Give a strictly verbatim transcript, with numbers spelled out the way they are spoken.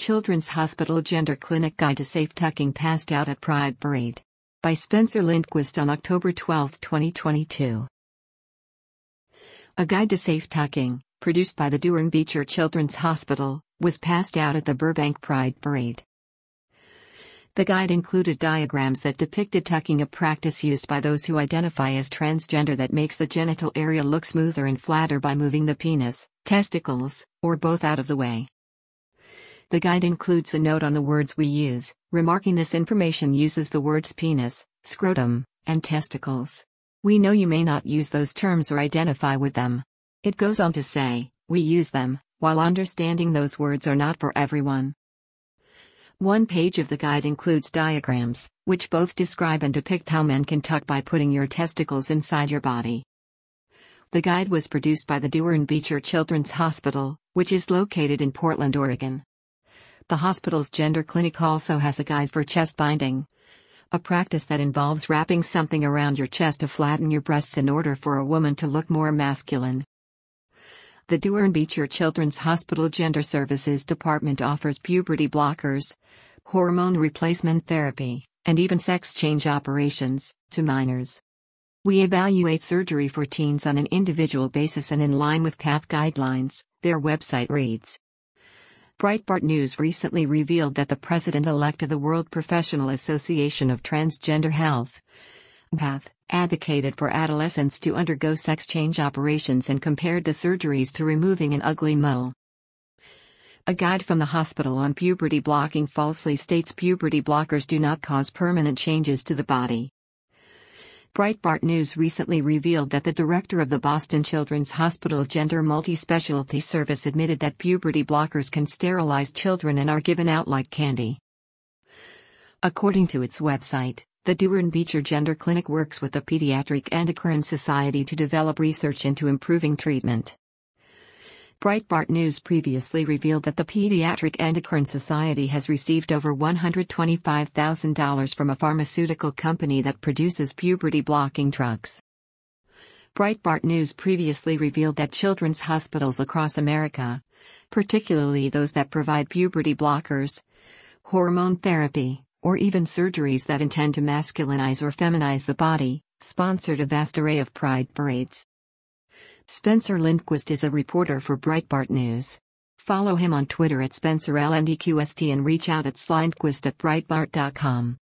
Children's Hospital Gender Clinic Guide to Safe Tucking passed out at Pride Parade. By Spencer Lindquist on October twelfth, twenty twenty-two. A guide to safe tucking, produced by the Duren Beecher Children's Hospital, was passed out at the Burbank Pride Parade. The guide included diagrams that depicted tucking, a practice used by those who identify as transgender that makes the genital area look smoother and flatter by moving the penis, testicles, or both out of the way. The guide includes a note on the words we use, remarking this information uses the words penis, scrotum, and testicles. We know you may not use those terms or identify with them. It goes on to say, we use them, while understanding those words are not for everyone. One page of the guide includes diagrams, which both describe and depict how men can tuck by putting your testicles inside your body. The guide was produced by the Duren Beecher Children's Hospital, which is located in Portland, Oregon. The hospital's gender clinic also has a guide for chest binding, a practice that involves wrapping something around your chest to flatten your breasts in order for a woman to look more masculine. The Duren Beecher Children's Hospital Gender Services Department offers puberty blockers, hormone replacement therapy, and even sex change operations to minors. We evaluate surgery for teens on an individual basis and in line with PATH guidelines, their website reads. Breitbart News recently revealed that the president-elect of the World Professional Association of Transgender Health, PATH, advocated for adolescents to undergo sex change operations and compared the surgeries to removing an ugly mole. A guide from the hospital on puberty blocking falsely states puberty blockers do not cause permanent changes to the body. Breitbart News recently revealed that the director of the Boston Children's Hospital Gender Multi-Specialty Service admitted that puberty blockers can sterilize children and are given out like candy. According to its website, the Duren Beecher Gender Clinic works with the Pediatric Endocrine Society to develop research into improving treatment. Breitbart News previously revealed that the Pediatric Endocrine Society has received over one hundred twenty-five thousand dollars from a pharmaceutical company that produces puberty-blocking drugs. Breitbart News previously revealed that children's hospitals across America, particularly those that provide puberty blockers, hormone therapy, or even surgeries that intend to masculinize or feminize the body, sponsored a vast array of pride parades. Spencer Lindquist is a reporter for Breitbart News. Follow him on Twitter at Spencer L N D Q S T and reach out at slindquist at breitbart dot com.